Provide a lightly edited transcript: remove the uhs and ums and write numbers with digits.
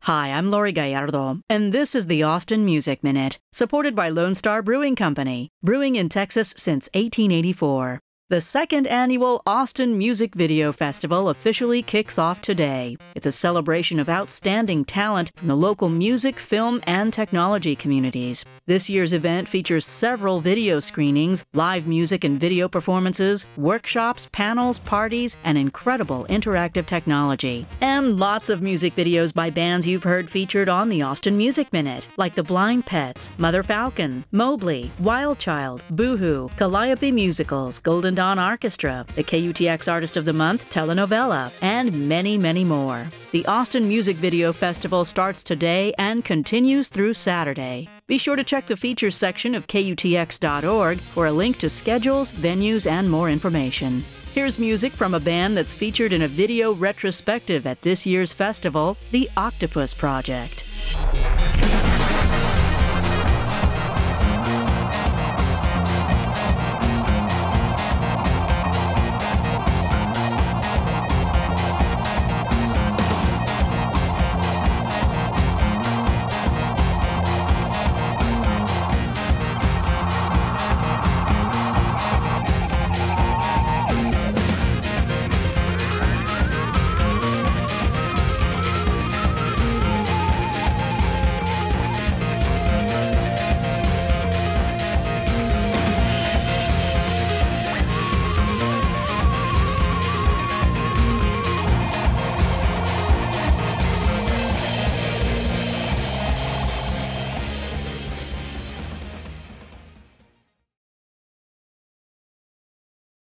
Hi, I'm Lori Gallardo, and this is the Austin Music Minute, supported by Lone Star Brewing Company, brewing in Texas since 1884. The second annual Austin Music Video Festival officially kicks off today. It's a celebration of outstanding talent from the local music, film, and technology communities. This year's event features several video screenings, live music and video performances, workshops, panels, parties, and incredible interactive technology. And lots of music videos by bands you've heard featured on the Austin Music Minute, like The Blind Pets, Mother Falcon, Mobley, Wild Child, Boohoo, Calliope Musicals, Golden Dawn Orchestra, the KUTX Artist of the Month, Telenovela, and many, many more. The Austin Music Video Festival starts today and continues through Saturday. Be sure to check the features section of KUTX.org for a link to schedules, venues, and more information. Here's music from a band that's featured in a video retrospective at this year's festival, The Octopus Project.